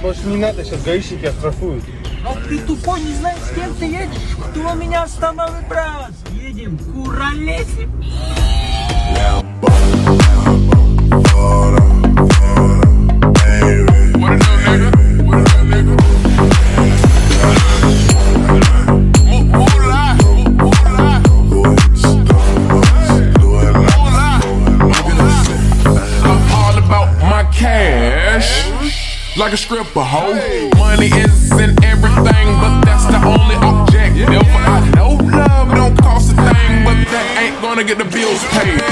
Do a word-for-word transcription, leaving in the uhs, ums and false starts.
больше не надо, сейчас гаишники оштрафуют. А ты тупой, не знаешь, с кем ты едешь? Кто меня остановит, брат? Едем куролесим. Like a stripper, hoe. Money isn't everything, but that's the only object. I know love don't cost a thing, but that ain't gonna get the bills paid.